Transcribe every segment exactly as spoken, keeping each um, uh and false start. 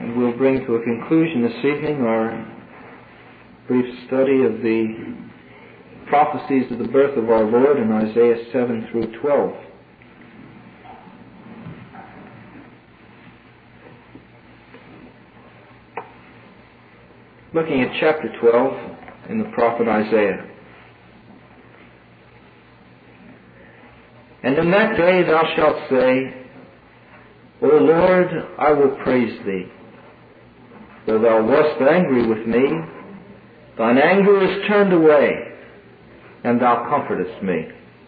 And we'll bring to a conclusion this evening our brief study of the prophecies of the birth of our Lord in Isaiah seven through twelve. Looking at chapter twelve in the prophet Isaiah. And in that day thou shalt say, O Lord, I will praise thee. Though thou wast angry with me, thine anger is turned away, and thou comfortest me.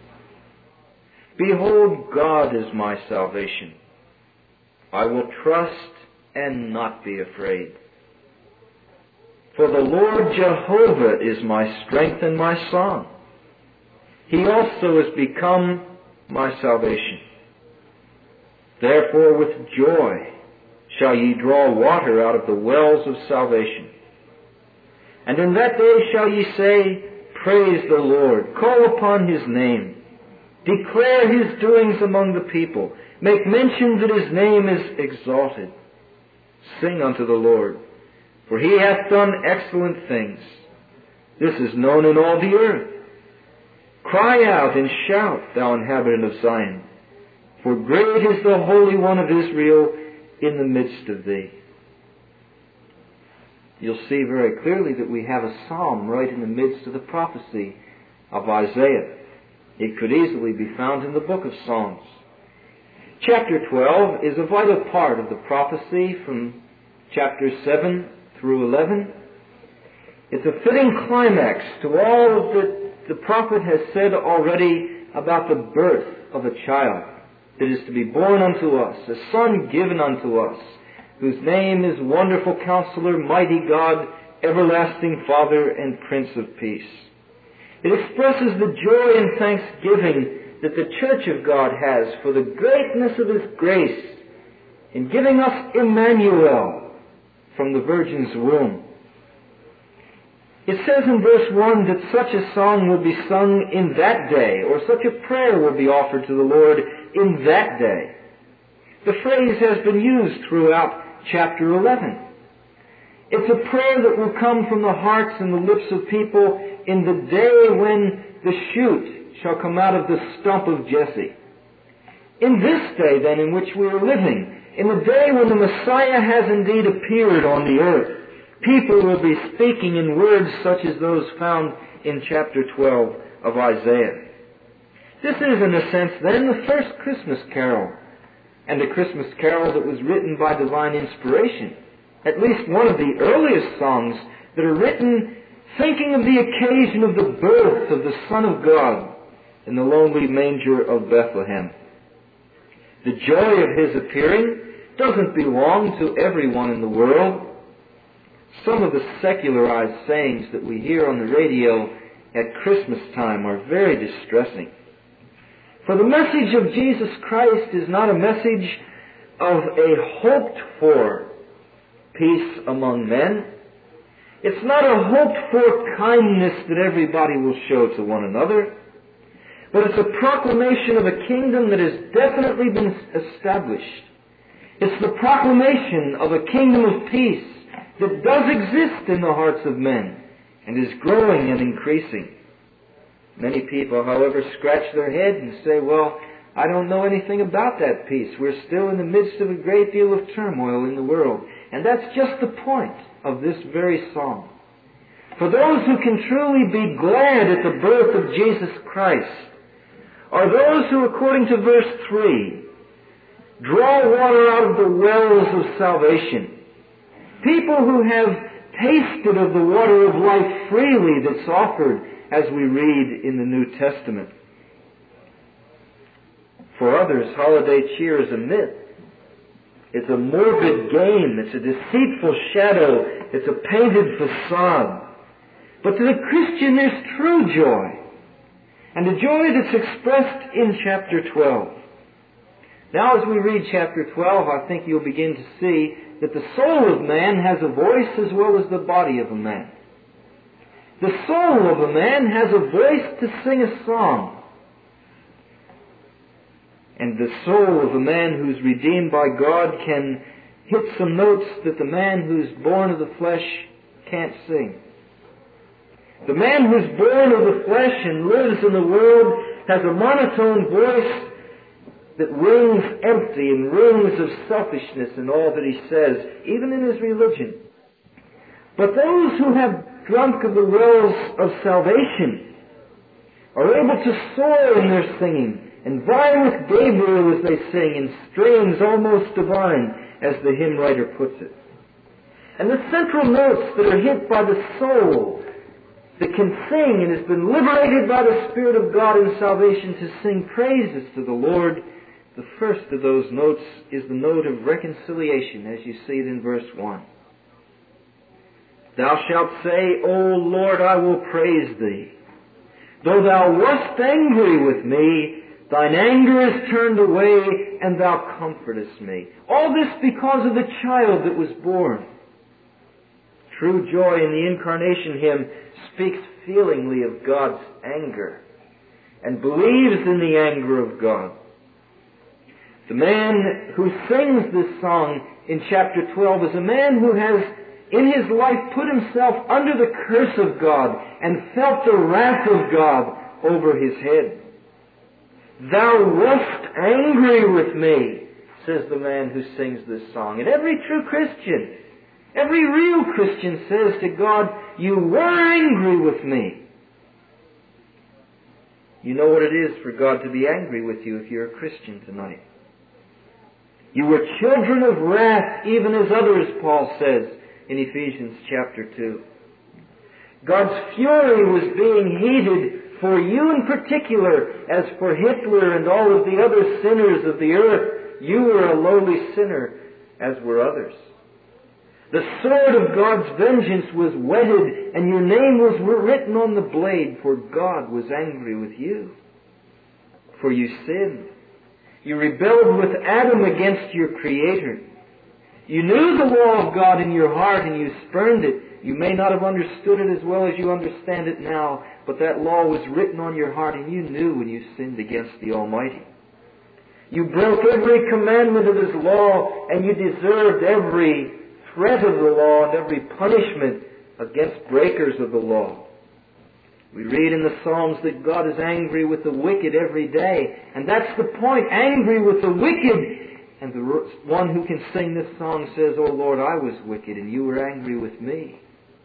Behold, God is my salvation. I will trust and not be afraid. For the Lord Jehovah is my strength and my song. He also has become my salvation. Therefore with joy shall ye draw water out of the wells of salvation. And in that day shall ye say, Praise the Lord, call upon His name, declare His doings among the people, make mention that His name is exalted. Sing unto the Lord, for He hath done excellent things. This is known in all the earth. Cry out and shout, thou inhabitant of Zion, for great is the Holy One of Israel in the midst of thee. You'll see very clearly that we have a psalm right in the midst of the prophecy of Isaiah. It could easily be found in the book of Psalms. Chapter twelve is a vital part of the prophecy from chapters seven through eleven. It's a fitting climax to all that the prophet has said already about the birth of a child that is to be born unto us, a son given unto us, whose name is Wonderful Counselor, Mighty God, Everlasting Father, and Prince of Peace. It expresses the joy and thanksgiving that the Church of God has for the greatness of His grace in giving us Emmanuel from the Virgin's womb. It says in verse one that such a song will be sung in that day, or such a prayer will be offered to the Lord in that day. The phrase has been used throughout chapter eleven. It's a prayer that will come from the hearts and the lips of people in the day when the shoot shall come out of the stump of Jesse. In this day, then, in which we are living, in the day when the Messiah has indeed appeared on the earth, people will be speaking in words such as those found in chapter twelve of Isaiah. This is, in a sense, then, the first Christmas carol, and a Christmas carol that was written by divine inspiration. At least one of the earliest songs that are written thinking of the occasion of the birth of the Son of God in the lonely manger of Bethlehem. The joy of His appearing doesn't belong to everyone in the world. Some of the secularized sayings that we hear on the radio at Christmas time are very distressing. For the message of Jesus Christ is not a message of a hoped-for peace among men. It's not a hoped-for kindness that everybody will show to one another. But it's a proclamation of a kingdom that has definitely been established. It's the proclamation of a kingdom of peace that does exist in the hearts of men and is growing and increasing. Many people, however, scratch their head and say, well, I don't know anything about that peace. We're still in the midst of a great deal of turmoil in the world. And that's just the point of this very song. For those who can truly be glad at the birth of Jesus Christ are those who, according to verse three, draw water out of the wells of salvation. People who have tasted of the water of life freely that's offered as we read in the New Testament. For others, holiday cheer is a myth. It's a morbid game. It's a deceitful shadow. It's a painted facade. But to the Christian, there's true joy. And a joy that's expressed in chapter twelve. Now, as we read chapter twelve, I think you'll begin to see that the soul of man has a voice as well as the body of a man. The soul of a man has a voice to sing a song. And the soul of a man who's redeemed by God can hit some notes that the man who's born of the flesh can't sing. The man who's born of the flesh and lives in the world has a monotone voice that rings empty and rings of selfishness in all that he says, even in his religion. But those who have drunk of the wells of salvation are able to soar in their singing and vie with Gabriel as they sing in strains almost divine, as the hymn writer puts it. And the central notes that are hit by the soul that can sing and has been liberated by the Spirit of God in salvation to sing praises to the Lord, the first of those notes is the note of reconciliation, as you see it in verse one. Thou shalt say, O Lord, I will praise Thee. Though Thou wast angry with me, Thine anger is turned away, and Thou comfortest me. All this because of the child that was born. True joy in the Incarnation hymn speaks feelingly of God's anger and believes in the anger of God. The man who sings this song in chapter twelve is a man who has in his life put himself under the curse of God and felt the wrath of God over his head. Thou wast angry with me, says the man who sings this song. And every true Christian, every real Christian says to God, you were angry with me. You know what it is for God to be angry with you if you're a Christian tonight. You were children of wrath, even as others, Paul says in Ephesians chapter two. God's fury was being heated for you in particular, as for Hitler and all of the other sinners of the earth. You were a lowly sinner, as were others. The sword of God's vengeance was whetted, and your name was written on the blade, for God was angry with you. For you sinned. You rebelled with Adam against your Creator. You knew the law of God in your heart, and you spurned it. You may not have understood it as well as you understand it now, but that law was written on your heart, and you knew when you sinned against the Almighty. You broke every commandment of His law, and you deserved every threat of the law and every punishment against breakers of the law. We read in the Psalms that God is angry with the wicked every day, and that's the point, angry with the wicked. And the one who can sing this song says, O Lord, I was wicked, and you were angry with me.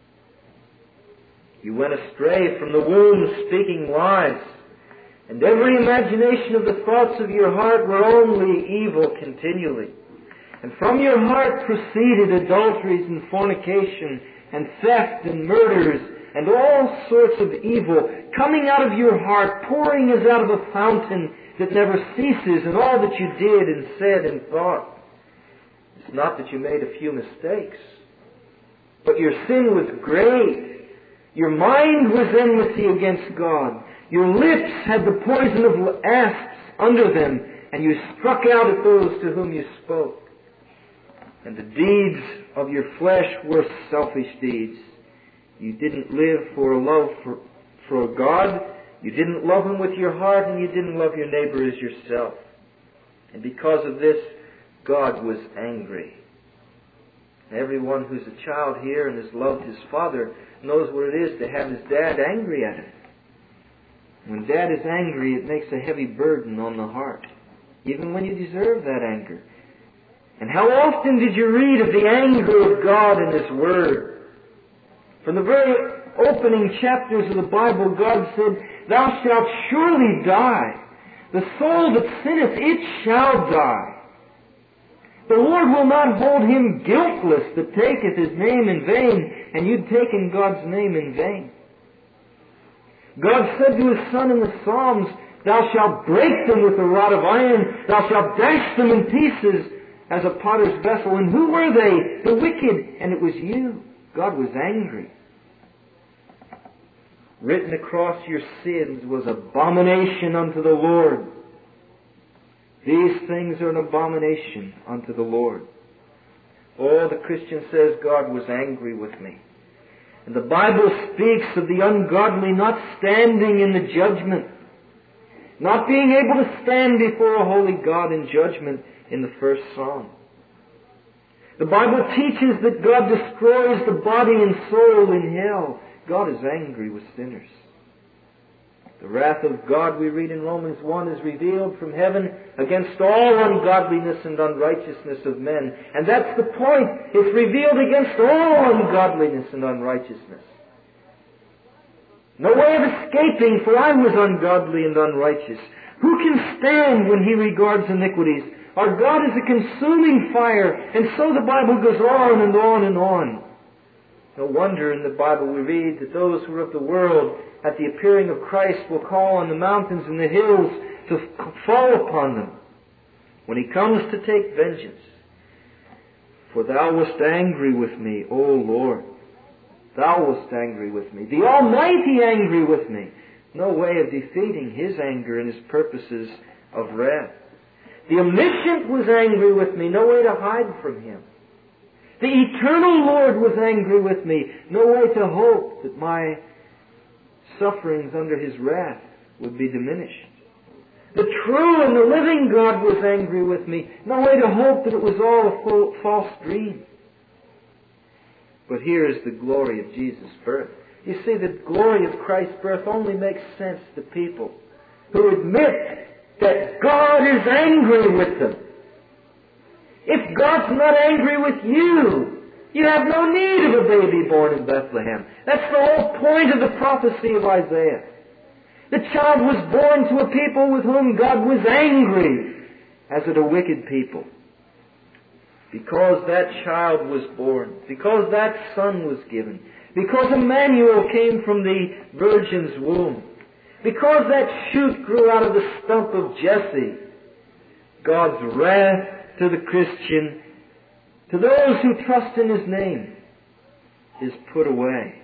You went astray from the womb speaking lies, and every imagination of the thoughts of your heart were only evil continually. And from your heart proceeded adulteries and fornication and theft and murders and all sorts of evil, coming out of your heart, pouring as out of a fountain that never ceases, and all that you did and said and thought. It's not that you made a few mistakes, but your sin was great. Your mind was enmity against God. Your lips had the poison of asps under them, and you struck out at those to whom you spoke. And the deeds of your flesh were selfish deeds. You didn't live for a love for, for God. You didn't love Him with your heart, and you didn't love your neighbor as yourself. And because of this, God was angry. Everyone who's a child here and has loved his father knows what it is to have his dad angry at him. When dad is angry, it makes a heavy burden on the heart, even when you deserve that anger. And how often did you read of the anger of God in His Word? From the very opening chapters of the Bible, God said, Thou shalt surely die. The soul that sinneth, it shall die. The Lord will not hold him guiltless that taketh His name in vain, and you'd taken God's name in vain. God said to His Son in the Psalms, Thou shalt break them with a rod of iron, Thou shalt dash them in pieces as a potter's vessel. And who were they? The wicked. And it was you. God was angry. Written across your sins was abomination unto the Lord. These things are an abomination unto the Lord. Oh, the Christian says, God was angry with me. And the Bible speaks of the ungodly not standing in the judgment, not being able to stand before a holy God in judgment in the first Psalm. The Bible teaches that God destroys the body and soul in hell. God is angry with sinners. The wrath of God, we read in Romans one, is revealed from heaven against all ungodliness and unrighteousness of men. And that's the point. It's revealed against all ungodliness and unrighteousness. No way of escaping, for I was ungodly and unrighteous. Who can stand when He regards iniquities? Our God is a consuming fire. And so the Bible goes on and on and on. No wonder in the Bible we read that those who are of the world at the appearing of Christ will call on the mountains and the hills to fall upon them when He comes to take vengeance. For Thou wast angry with me, O Lord. Thou wast angry with me. The Almighty angry with me. No way of defeating His anger and His purposes of wrath. The Omniscient was angry with me. No way to hide from Him. The Eternal Lord was angry with me. No way to hope that my sufferings under His wrath would be diminished. The true and the living God was angry with me. No way to hope that it was all a full, false dream. But here is the glory of Jesus' birth. You see, the glory of Christ's birth only makes sense to people who admit that God is angry with them. If God's not angry with you, you have no need of a baby born in Bethlehem. That's the whole point of the prophecy of Isaiah. The child was born to a people with whom God was angry, as at a wicked people. Because that child was born, because that son was given, because Emmanuel came from the virgin's womb, because that shoot grew out of the stump of Jesse, God's wrath to the Christian, to those who trust in His name, is put away.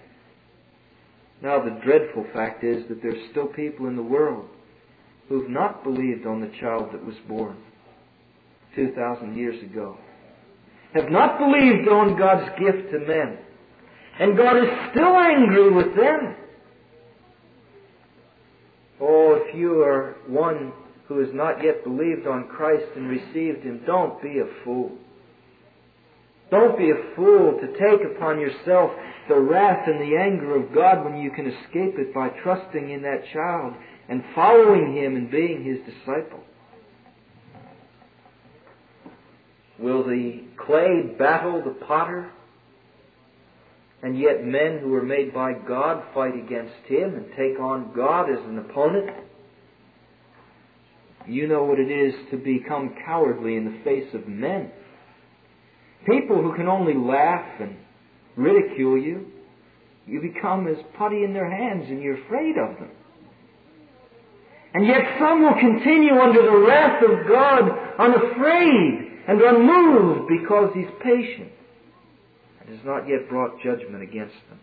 Now the dreadful fact is that there's still people in the world who've not believed on the child that was born two thousand years ago. Have not believed on God's gift to men. And God is still angry with them. Oh, if you are one who has not yet believed on Christ and received Him, don't be a fool. Don't be a fool to take upon yourself the wrath and the anger of God when you can escape it by trusting in that child and following Him and being His disciple. Will the clay battle the potter? And yet men who are made by God fight against Him and take on God as an opponent? You know what it is to become cowardly in the face of men. People who can only laugh and ridicule you. You become as putty in their hands and you're afraid of them. And yet some will continue under the wrath of God unafraid and unmoved because He's patient and has not yet brought judgment against them.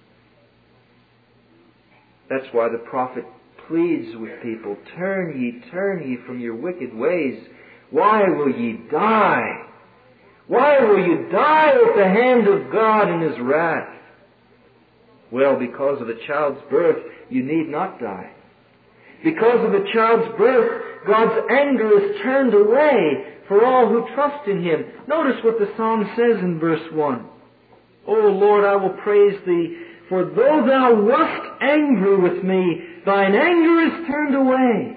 That's why the prophet pleads with people, turn ye, turn ye from your wicked ways. Why will ye die? Why will you die at the hand of God in His wrath? Well, because of a child's birth, you need not die. Because of a child's birth, God's anger is turned away for all who trust in Him. Notice what the psalm says in verse one. O Lord, I will praise Thee, for though Thou wast angry with me, Thine anger is turned away.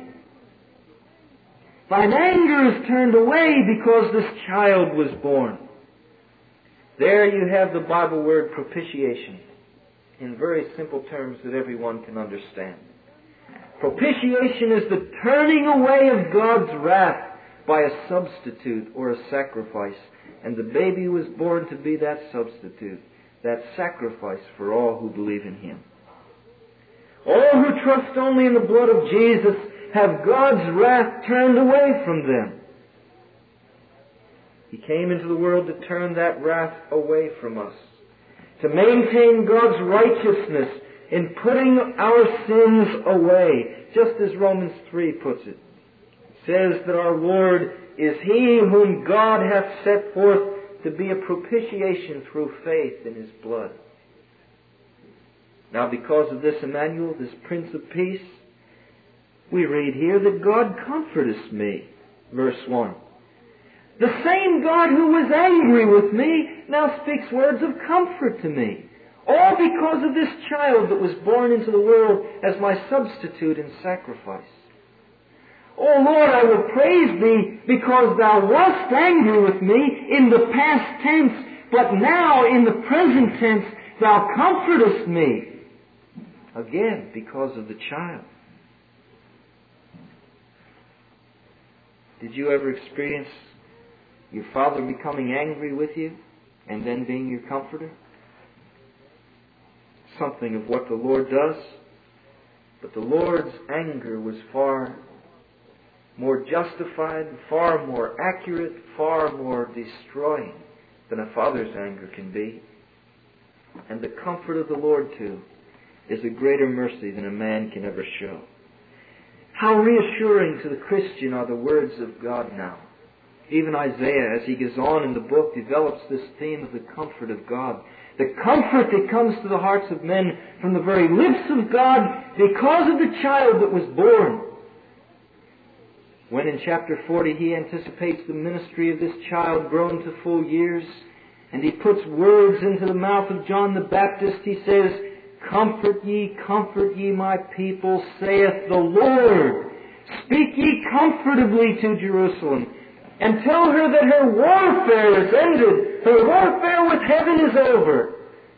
Thine anger is turned away because this child was born. There you have the Bible word propitiation in very simple terms that everyone can understand. Propitiation is the turning away of God's wrath by a substitute or a sacrifice. And the baby was born to be that substitute, that sacrifice for all who believe in Him. All who trust only in the blood of Jesus have God's wrath turned away from them. He came into the world to turn that wrath away from us, to maintain God's righteousness in putting our sins away, just as Romans three puts it. It says that our Lord is He whom God hath set forth to be a propitiation through faith in His blood. Now because of this Emmanuel, this Prince of Peace, we read here that God comforteth me, verse one. The same God who was angry with me now speaks words of comfort to me. All because of this child that was born into the world as my substitute and sacrifice. Oh Lord, I will praise Thee because Thou wast angry with me in the past tense, but now in the present tense Thou comfortest me. Again, because of the child. Did you ever experience your father becoming angry with you and then being your comforter? Something of what the Lord does. But the Lord's anger was far more justified, far more accurate, far more destroying than a father's anger can be. And the comfort of the Lord, too, is a greater mercy than a man can ever show. How reassuring to the Christian are the words of God now. Even Isaiah, as he goes on in the book, develops this theme of the comfort of God. The comfort that comes to the hearts of men from the very lips of God because of the child that was born. When in chapter forty he anticipates the ministry of this child grown to full years, and he puts words into the mouth of John the Baptist, he says, "Comfort ye, comfort ye my people, saith the Lord. Speak ye comfortably to Jerusalem, and tell her that her warfare is ended. Her warfare with heaven is over.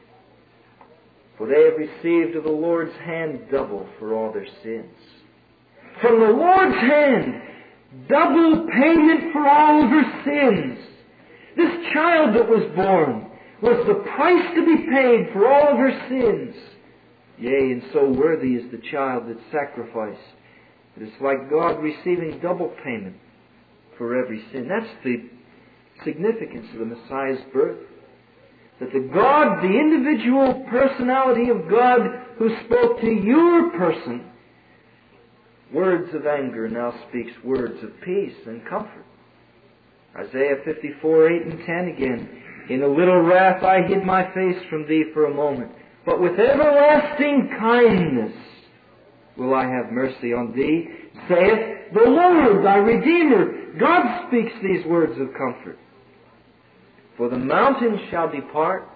For they have received of the Lord's hand double for all their sins." From the Lord's hand, double payment for all of her sins. This child that was born was the price to be paid for all of her sins. Yea, and so worthy is the child that sacrificed. It is like God receiving double payment for every sin. That's the significance of the Messiah's birth. That the God, the individual personality of God who spoke to your person, words of anger, now speaks words of peace and comfort. Isaiah fifty-four, eight and ten again. "In a little wrath I hid my face from thee for a moment, but with everlasting kindness will I have mercy on thee, saith the Lord thy Redeemer." God speaks these words of comfort. "For the mountains shall depart,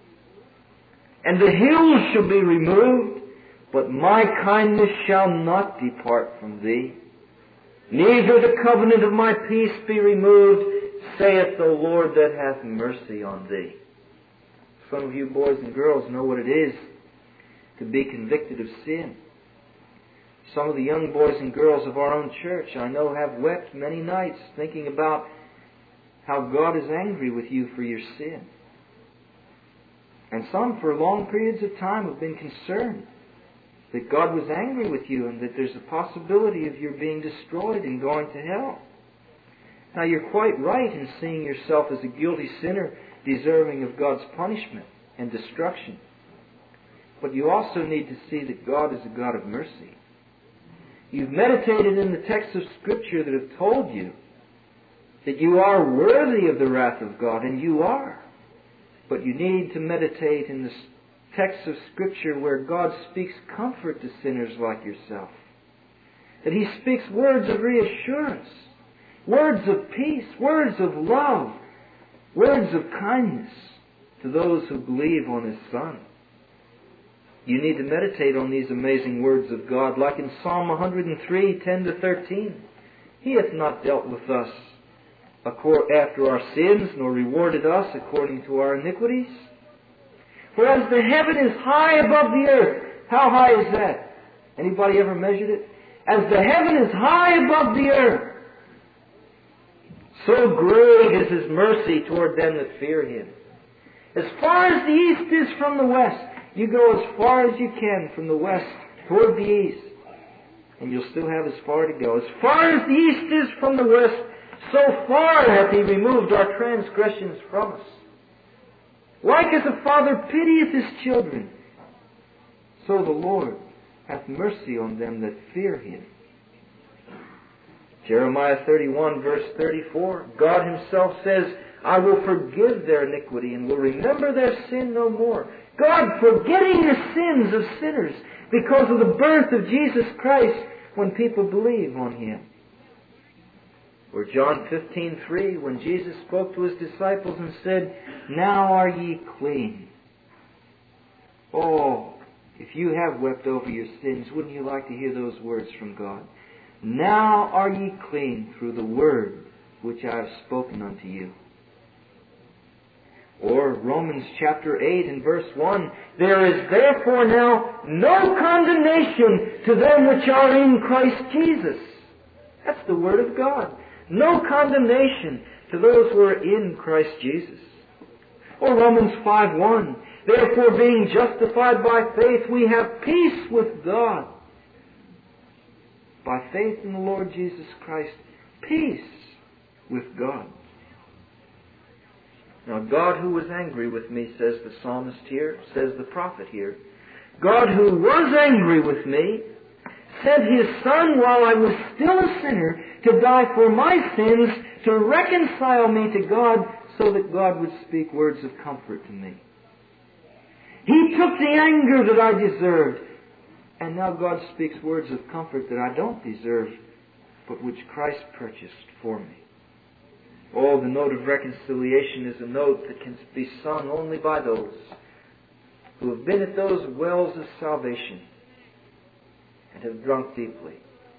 and the hills shall be removed, but my kindness shall not depart from thee. Neither the covenant of my peace be removed, saith the Lord that hath mercy on thee." Some of you boys and girls know what it is to be convicted of sin. Some of the young boys and girls of our own church, I know, have wept many nights thinking about how God is angry with you for your sin. And some, for long periods of time, have been concerned that God was angry with you and that there's a possibility of your being destroyed and going to hell. Now, you're quite right in seeing yourself as a guilty sinner deserving of God's punishment and destruction. But you also need to see that God is a God of mercy. You've meditated in the texts of Scripture that have told you that you are worthy of the wrath of God, and you are. But you need to meditate in the texts of Scripture where God speaks comfort to sinners like yourself. That He speaks words of reassurance, words of peace, words of love, words of kindness to those who believe on His Son. You need to meditate on these amazing words of God, like in Psalm one hundred three, ten to thirteen. "He hath not dealt with us after our sins, nor rewarded us according to our iniquities. For as the heaven is high above the earth." How high is that? Anybody ever measured it? "As the heaven is high above the earth, so great is His mercy toward them that fear Him. As far as the east is from the west," you go as far as you can from the west toward the east, and you'll still have as far to go. "As far as the east is from the west, so far hath He removed our transgressions from us. Like as a father pitieth his children, so the Lord hath mercy on them that fear Him." Jeremiah thirty-one, verse thirty-four, God Himself says, "I will forgive their iniquity and will remember their sin no more." God forgetting the sins of sinners because of the birth of Jesus Christ when people believe on Him. Or John fifteen three, when Jesus spoke to His disciples and said, "Now are ye clean." Oh, if you have wept over your sins, wouldn't you like to hear those words from God? "Now are ye clean through the word which I have spoken unto you." Or Romans chapter eight and verse one, "There is therefore now no condemnation to them which are in Christ Jesus." That's the Word of God. No condemnation to those who are in Christ Jesus. Or Romans five one, "Therefore being justified by faith, we have peace with God." By faith in the Lord Jesus Christ, peace with God. Now, God who was angry with me, says the psalmist here, says the prophet here, God who was angry with me sent His Son while I was still a sinner to die for my sins, to reconcile me to God, so that God would speak words of comfort to me. He took the anger that I deserved, and now God speaks words of comfort that I don't deserve, but which Christ purchased for me. Oh, the note of reconciliation is a note that can be sung only by those who have been at those wells of salvation and have drunk deeply,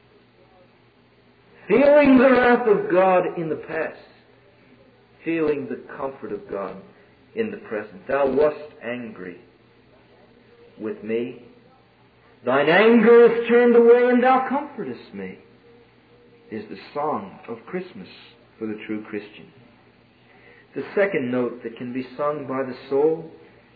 feeling the wrath of God in the past, feeling the comfort of God in the present. "Thou wast angry with me. Thine anger is turned away, and thou comfortest me," is the song of Christmas for the true Christian. The second note that can be sung by the soul,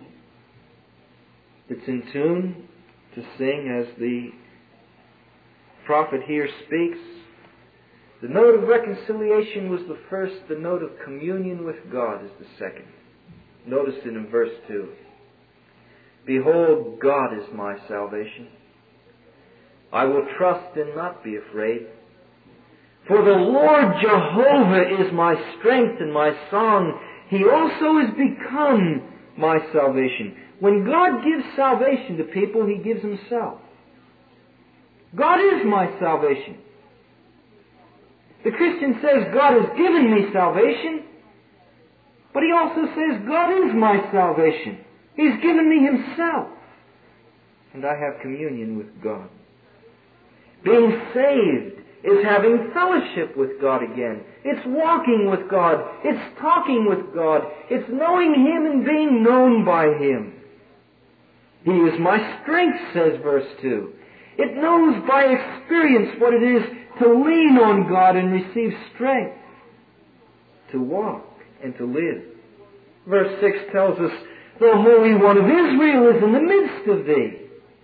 that's in tune to sing as the prophet here speaks, the note of reconciliation was the first. The note of communion with God is the second. Notice it in verse two. "Behold, God is my salvation. I will trust and not be afraid. For the Lord Jehovah is my strength and my song. He also is become my salvation." When God gives salvation to people, He gives Himself. God is my salvation. The Christian says, "God has given me salvation," but he also says, "God is my salvation. He's given me Himself, and I have communion with God." Being saved is having fellowship with God again. It's walking with God. It's talking with God. It's knowing Him and being known by Him. "He is my strength," says verse two. It knows by experience what it is to lean on God and receive strength to walk and to live. Verse six tells us, "The Holy One of Israel is in the midst of thee."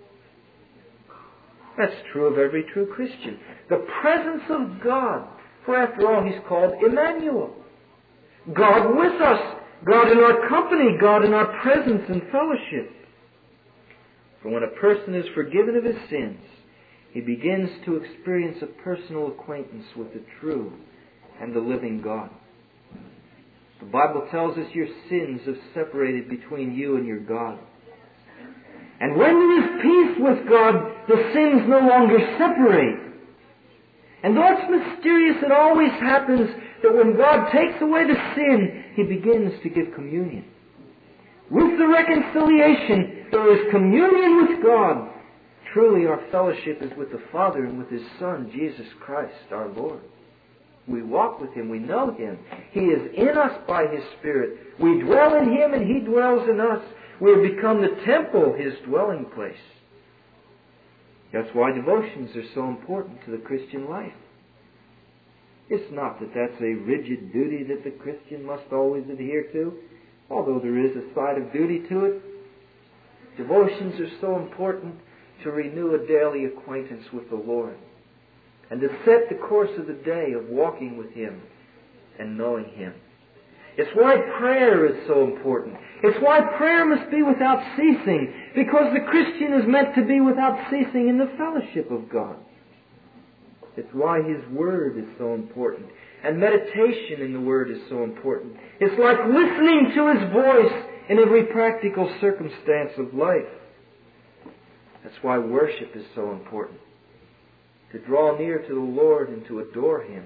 That's true of every true Christian. The presence of God. For after all, He's called Emmanuel. God with us. God in our company. God in our presence and fellowship. For when a person is forgiven of his sins, he begins to experience a personal acquaintance with the true and the living God. The Bible tells us your sins have separated between you and your God. And when there is peace with God, the sins no longer separate. And though it's mysterious, it always happens that when God takes away the sin, He begins to give communion. With the reconciliation, there is communion with God. Truly, our fellowship is with the Father and with His Son, Jesus Christ, our Lord. We walk with Him. We know Him. He is in us by His Spirit. We dwell in Him and He dwells in us. We have become the temple, His dwelling place. That's why devotions are so important to the Christian life. It's not that that's a rigid duty that the Christian must always adhere to, although there is a side of duty to it. Devotions are so important to renew a daily acquaintance with the Lord and to set the course of the day of walking with Him and knowing Him. It's why prayer is so important. It's why prayer must be without ceasing, because the Christian is meant to be without ceasing in the fellowship of God. It's why His Word is so important, and meditation in the Word is so important. It's like listening to His voice in every practical circumstance of life. That's why worship is so important. To draw near to the Lord and to adore Him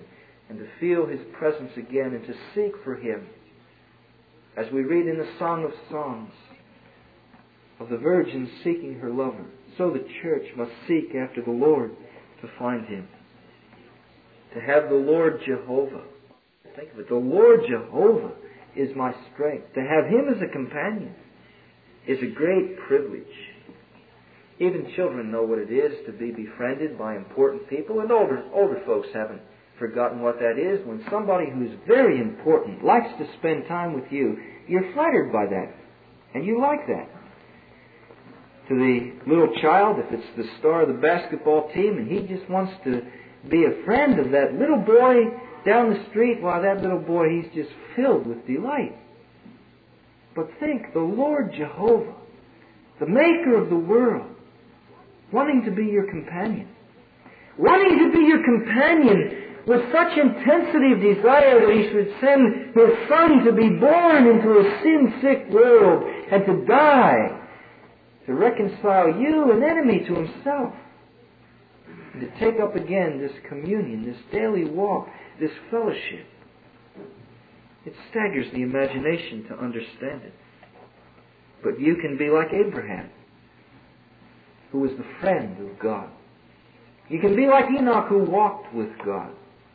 and to feel His presence again and to seek for Him. As we read in the Song of Songs of the Virgin seeking her lover, so the church must seek after the Lord to find Him. To have the Lord Jehovah. Think of it. The Lord Jehovah is my strength. To have Him as a companion is a great privilege. Even children know what it is to be befriended by important people, and older, older folks haven't forgotten what that is. When somebody who's very important likes to spend time with you, you're flattered by that, and you like that. To the little child, if it's the star of the basketball team and he just wants to be a friend of that little boy down the street, why, that little boy, he's just filled with delight. But think, the Lord Jehovah, the Maker of the world, wanting to be your companion, wanting to be your companion with such intensity of desire that He should send His Son to be born into a sin-sick world and to die, to reconcile you, an enemy, to Himself, and to take up again this communion, this daily walk, this fellowship. It staggers the imagination to understand it. But you can be like Abraham, who was the friend of God. You can be like Enoch, who walked with God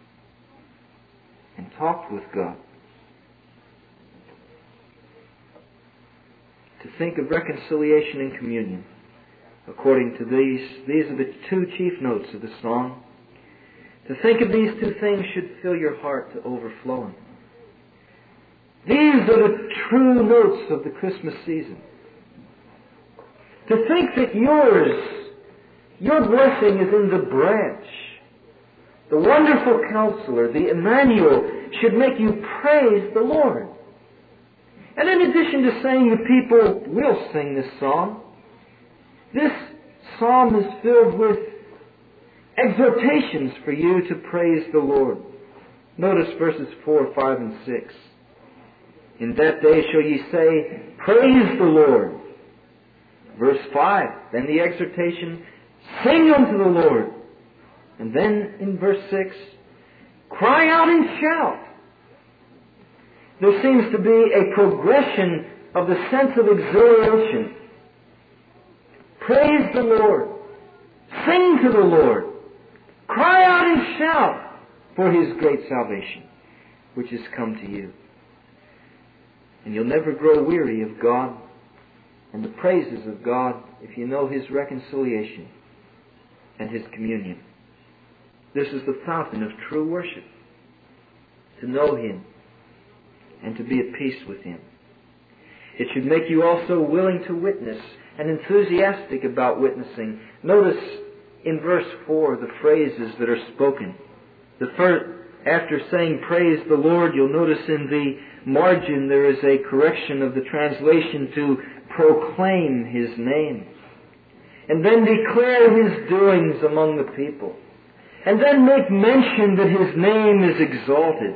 and talked with God. To think of reconciliation and communion, according to these, these are the two chief notes of the song. To think of these two things should fill your heart to overflowing. These are the true notes of the Christmas season. To think that yours, your blessing is in the branch. The wonderful Counselor, the Emmanuel, should make you praise the Lord. And in addition to saying the people will sing this song, this psalm is filled with exhortations for you to praise the Lord. Notice verses four, five, and six. In that day shall ye say, praise the Lord. Verse five, then the exhortation, sing unto the Lord. And then in verse six, cry out and shout. There seems to be a progression of the sense of exhilaration. Praise the Lord. Sing to the Lord. Cry out and shout for His great salvation, which has come to you. And you'll never grow weary of God and the praises of God if you know His reconciliation and His communion. This is the fountain of true worship. To know Him and to be at peace with Him. It should make you also willing to witness and enthusiastic about witnessing. Notice in verse four the phrases that are spoken. The first, after saying praise the Lord, you'll notice in the margin there is a correction of the translation to proclaim His name. And then declare His doings among the people. And then make mention that His name is exalted.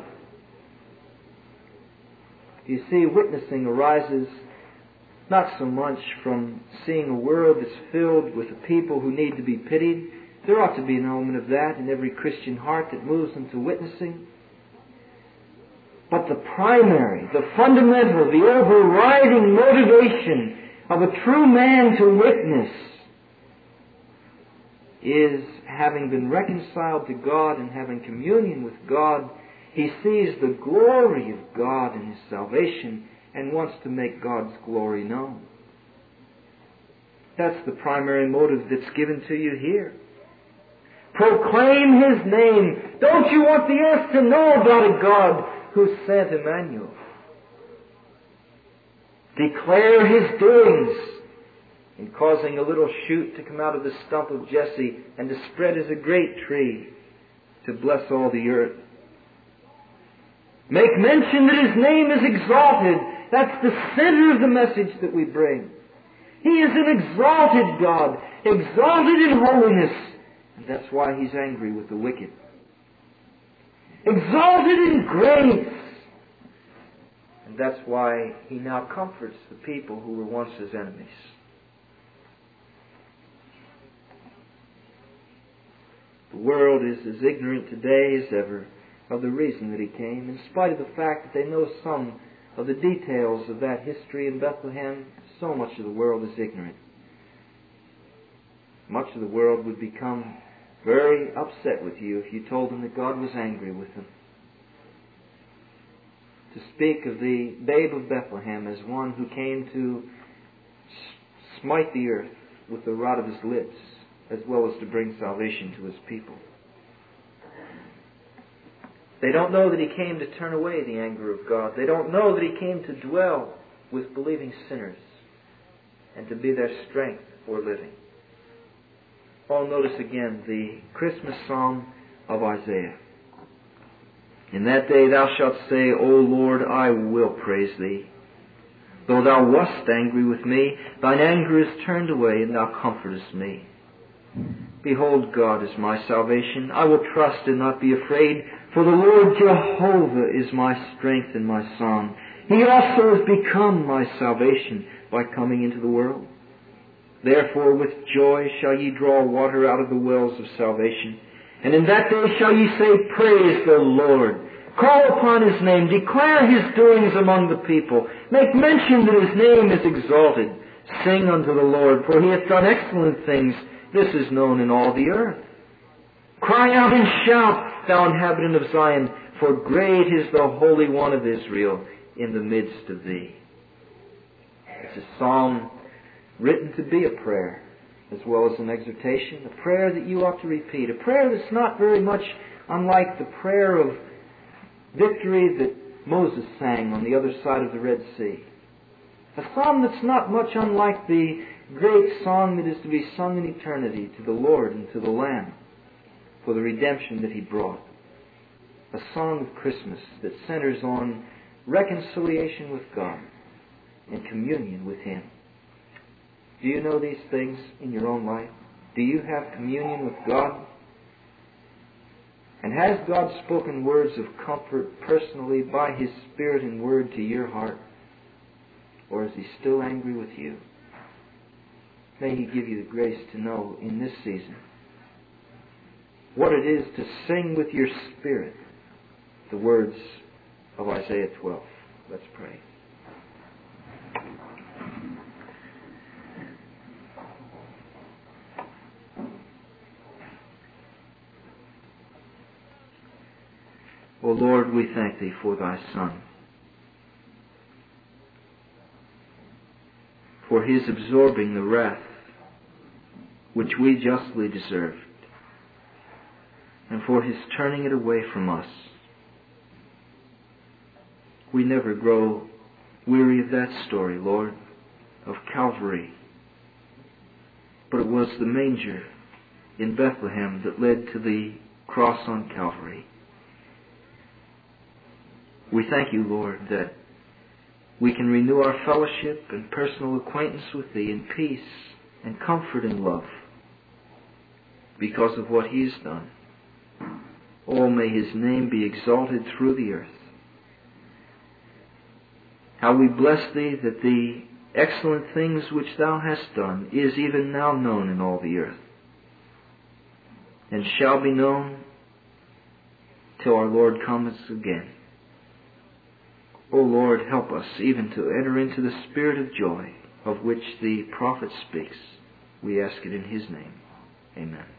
You see, witnessing arises not so much from seeing a world that's filled with a people who need to be pitied. There ought to be an element of that in every Christian heart that moves into witnessing. But the primary, the fundamental, the overriding motivation of a true man to witness is, having been reconciled to God and having communion with God, he sees the glory of God in His salvation and wants to make God's glory known. That's the primary motive that's given to you here. Proclaim His name. Don't you want the earth to know about a God who sent Emmanuel? Declare His doings in causing a little shoot to come out of the stump of Jesse and to spread as a great tree to bless all the earth. Make mention that His name is exalted. That's the center of the message that we bring. He is an exalted God, exalted in holiness. And that's why He's angry with the wicked. Exalted in grace. And that's why He now comforts the people who were once His enemies. The world is as ignorant today as ever of the reason that He came, in spite of the fact that they know some of the details of that history in Bethlehem. So much of the world is ignorant. Much of the world would become very upset with you if you told them that God was angry with them. To speak of the babe of Bethlehem as one who came to smite the earth with the rod of His lips, as well as to bring salvation to His people. They don't know that He came to turn away the anger of God. They don't know that He came to dwell with believing sinners and to be their strength for living. Oh, notice again the Christmas Psalm of Isaiah. In that day thou shalt say, O Lord, I will praise Thee. Though Thou wast angry with me, Thine anger is turned away, and Thou comfortest me. Behold, God is my salvation. I will trust and not be afraid, for the Lord Jehovah is my strength and my song. He also has become my salvation by coming into the world. Therefore with joy shall ye draw water out of the wells of salvation. And in that day shall ye say, Praise the Lord. Call upon His name. Declare His doings among the people. Make mention that His name is exalted. Sing unto the Lord, for He hath done excellent things. This is known in all the earth. Cry out and shout, thou inhabitant of Zion, for great is the Holy One of Israel in the midst of thee. It's a psalm written to be a prayer, as well as an exhortation, a prayer that you ought to repeat, a prayer that's not very much unlike the prayer of victory that Moses sang on the other side of the Red Sea. A psalm that's not much unlike the great song that is to be sung in eternity to the Lord and to the Lamb for the redemption that He brought. A song of Christmas that centers on reconciliation with God and communion with Him. Do you know these things in your own life? Do you have communion with God? And has God spoken words of comfort personally by His Spirit and Word to your heart? Or is He still angry with you? May He give you the grace to know in this season what it is to sing with your spirit the words of Isaiah twelve. Let's pray. O Lord, we thank Thee for Thy Son, for His absorbing the wrath which we justly deserved, and for His turning it away from us. We never grow weary of that story, Lord, of Calvary. But it was the manger in Bethlehem that led to the cross on Calvary. We thank You, Lord, that we can renew our fellowship and personal acquaintance with Thee in peace and comfort and love because of what He has done. Oh, may His name be exalted through the earth. How we bless Thee that the excellent things which Thou hast done is even now known in all the earth, and shall be known till our Lord comes again. O Lord, help us even to enter into the spirit of joy of which the prophet speaks. We ask it in His name. Amen.